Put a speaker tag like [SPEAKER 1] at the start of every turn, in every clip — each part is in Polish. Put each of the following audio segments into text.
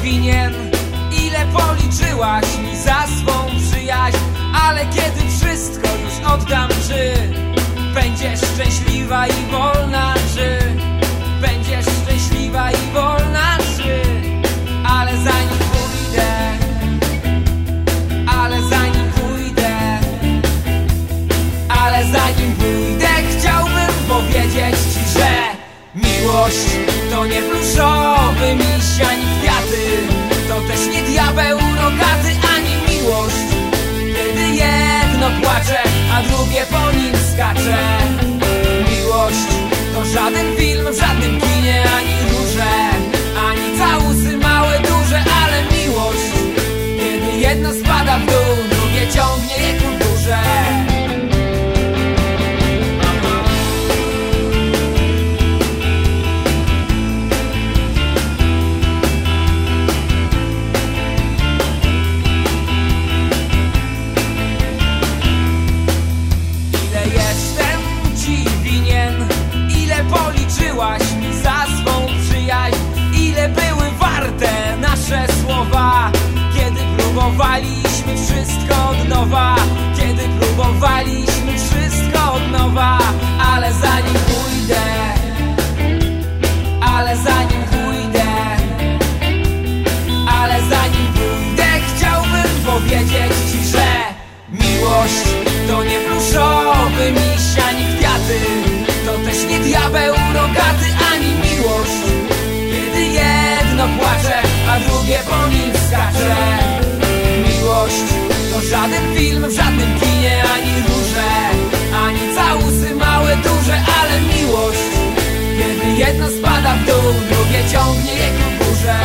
[SPEAKER 1] winien? Ile policzyłaś mi za swą przyjaźń? Ale kiedy wszystko już oddam, czy będziesz szczęśliwa i wolna? Czy będziesz szczęśliwa i wolna? Czy? Ale zanim pójdę, ale zanim pójdę, ale zanim pójdę, chciałbym powiedzieć ci, że miłość to nie pluszowy miś ani kwiaty, to też nie diabeł rogaty, ani miłość, kiedy jedno płacze, a drugie po nim skacze. Miłość to żaden film w żadnym kinie, ani róże, ani całusy małe, duże, ale miłość, kiedy jedno spada w dół, drugie ciągnie je ku górze. Policzyłaś mi za swą przyjaźń? Ile były warte nasze słowa, kiedy próbowaliśmy wszystko od nowa, kiedy próbowaliśmy wszystko od nowa. Ale zanim pójdę, ale zanim pójdę, ale zanim pójdę, chciałbym powiedzieć ci, że miłość to nie pluszowy miś ani kwiaty, to też nie diabeł rogaty, ani miłość, kiedy jedno płacze, a drugie po nim skacze. Miłość to żaden film w żadnym kinie, ani róże, ani całusy małe, duże, ale miłość, kiedy jedno spada w dół, drugie ciągnie je ku górze.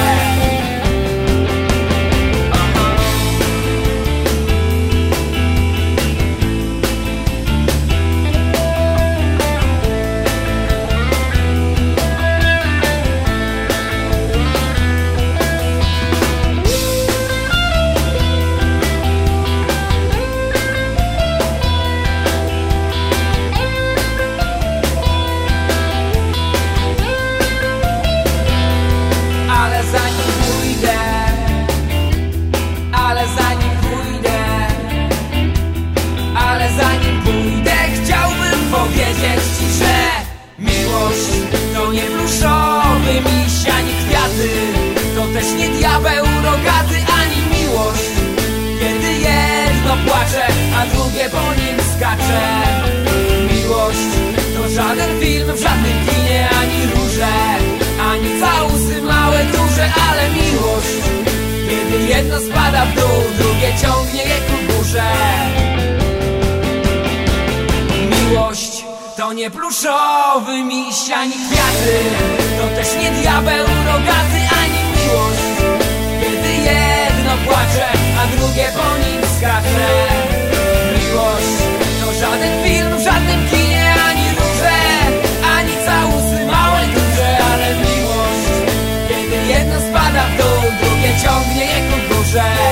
[SPEAKER 1] Powiedzieć ci, że miłość to nie pluszowy miś ani kwiaty, to też nie diabeł rogaty, ani miłość, kiedy jedno płacze, a drugie po nim skacze. Miłość to żaden film w żadnym kinie, ani róże, ani całusy małe, duże, ale miłość, kiedy jedno spada w dół, drugie ciągnie je ku górze. Miłość to nie pluszowy miś ani kwiaty, to też nie diabeł rogaty, ani miłość, kiedy jedno płacze, a drugie po nim skacze. Miłość to żaden film w żadnym kinie, ani róże, ani całusy małe, duże, ale miłość, kiedy jedno spada w dół, drugie ciągnie je ku górze.